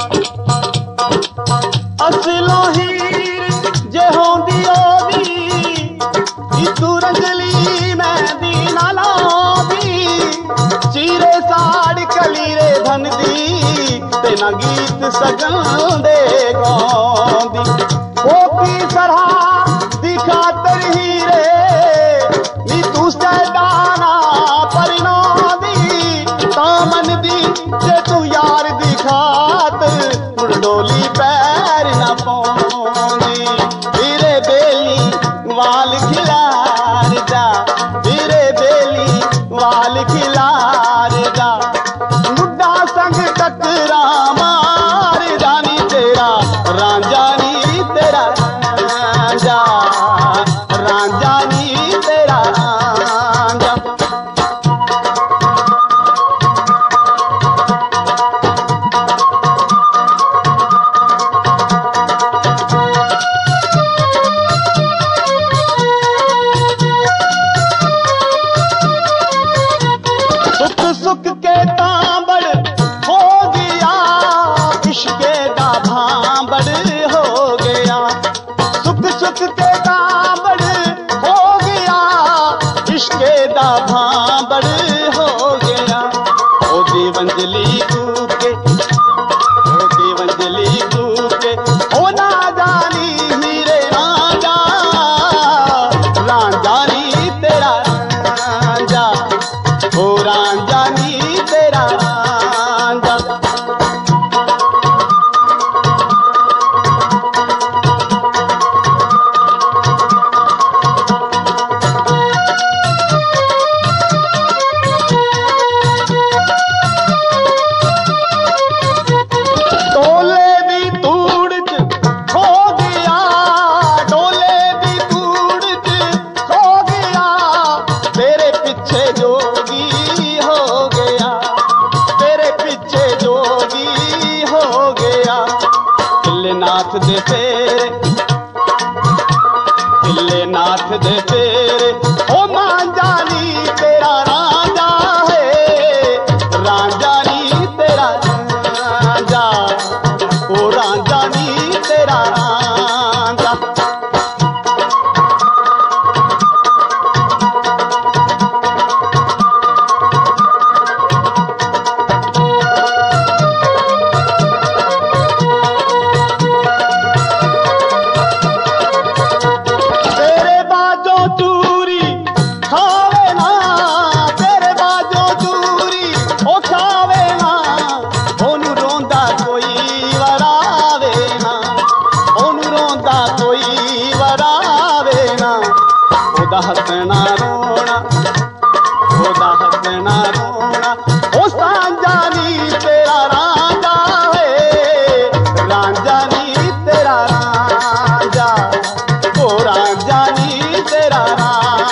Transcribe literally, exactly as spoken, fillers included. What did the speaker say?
असलो हीर जे होंदी ओदी तू रंगली मेहंदी ना लादी चीरे साड़ कलीरे धन दी तेना गीत सगन दे गौंदी ओ की सरहा दी खातर हीरे नी तू सैदाना परिना दी तामन दी जे तू यार दी खातर मुड़ डोली पैर ना पौंदी हीरे बेली वाल खिलार जा हीरे बेली वाल खिलार जा मुड्डा संग टकरा मार जानी तेरा रांझा नी तेरा रांझा रांझा नी तेरा रांझा सुख के तांबड़ हो गया इश्के दा भांबड़ हो गया सुख सुख के तांबड़ हो गया इश्के दा भांबड़ हो गया ओ देवंजली कूके ओ देवंजली कूके ओ ना जानी हीरे रांझा रांझा नी तेरा रांझा ओ रांझा नी तेरा रांझा डोले दी तूड़ च खो गया डोले दी तूड़ च खो गया तेरे पीछे जोगी हो गया तेरे पीछे जोगी हो गया किले नाथ दे फेरे किले नाथ दे फेरे ओ मांझा नी तेरा रांझा है रांझा नी तेरा रांझा ओ रांझा नी तेरा रांझा तेरे बाजों चूरी खावे ना तेरे बाजों चूरी ओ खावे ना ओनू रोंदा कोई वरावे ना ओनू रोंदा कोई वरावे ना ओदा हसना रोना ओदा हसना रोना ओ सांझा नी तेरा रांझा है रांझा नी तेरा रांझा ओ रांझा नी तेरा रांझा